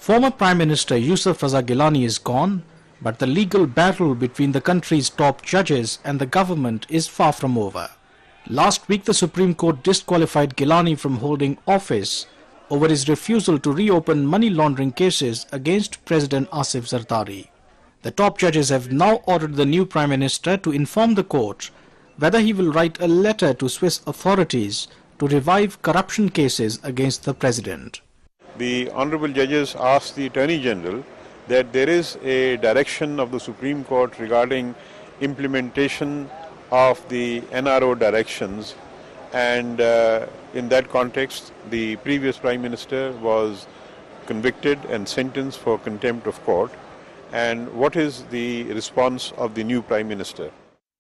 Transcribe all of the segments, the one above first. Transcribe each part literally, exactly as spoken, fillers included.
Former Prime Minister Yusuf Raza Gilani is gone, but the legal battle between the country's top judges and the government is far from over. Last week, the Supreme Court disqualified Gilani from holding office over his refusal to reopen money laundering cases against President Asif Zardari. The top judges have now ordered the new Prime Minister to inform the court whether he will write a letter to Swiss authorities to revive corruption cases against the President. The Honourable Judges asked the Attorney General that there is a direction of the Supreme Court regarding implementation of the N R O directions, and uh, in that context the previous Prime Minister was convicted and sentenced for contempt of court. And what is the response of the new Prime Minister?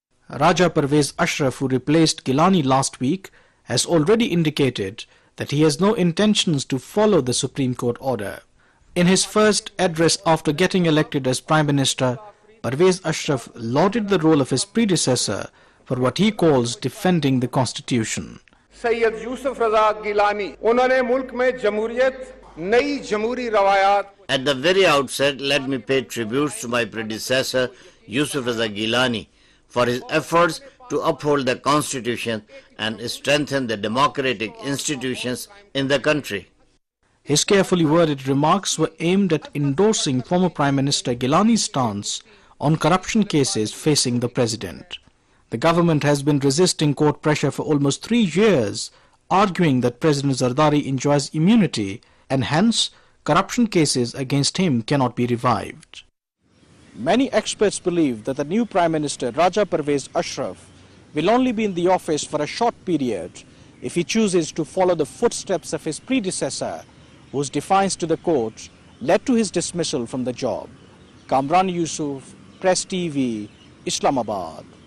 Raja Parvez Ashraf, who replaced Gilani last week, has already indicated that he has no intentions to follow the Supreme Court order. In his first address after getting elected as Prime Minister, Parvez Ashraf lauded the role of his predecessor for what he calls defending the Constitution. Sayyid Yusuf Raza Gilani, unhone mulk mein jamhuriyat, nayi jamhuri rawayat. At the very outset, let me pay tributes to my predecessor Yusuf Raza Gilani for his efforts to uphold the Constitution and strengthen the democratic institutions in the country. His carefully worded remarks were aimed at endorsing former Prime Minister Gilani's stance on corruption cases facing the President. The government has been resisting court pressure for almost three years, arguing that President Zardari enjoys immunity and hence corruption cases against him cannot be revived. Many experts believe that the new Prime Minister Raja Parvez Ashraf will only be in the office for a short period if he chooses to follow the footsteps of his predecessor, whose defiance to the court led to his dismissal from the job. Kamran Yusuf, Press T V, Islamabad.